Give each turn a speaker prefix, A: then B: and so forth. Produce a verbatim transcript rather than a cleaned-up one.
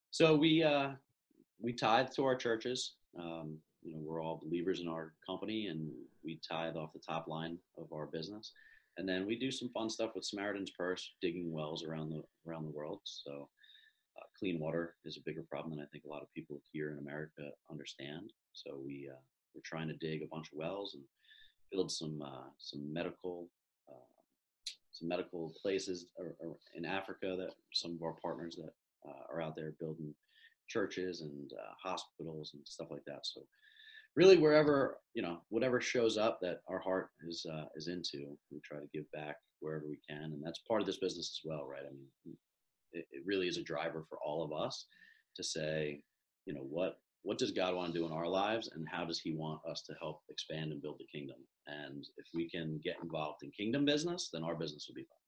A: So we uh, we tithe to our churches. Um, you know, we're all believers in our company, and we tithe off the top line of our business. And then we do some fun stuff with Samaritan's Purse, digging wells around the around the world. So uh, clean water is a bigger problem than I think a lot of people here in America understand. So we uh, we're trying to dig a bunch of wells and build some uh, some medical uh, some medical places or, or in Africa that some of our partners that uh, are out there building churches and uh, hospitals and stuff like that. So really, wherever you know, whatever shows up that our heart is uh, is into, we try to give back wherever we can, and that's part of this business as well, right? I mean, it, it really is a driver for all of us to say, you know, what what does God want to do in our lives, and how does He want us to help expand and build the kingdom? And if we can get involved in kingdom business, then our business will be fine.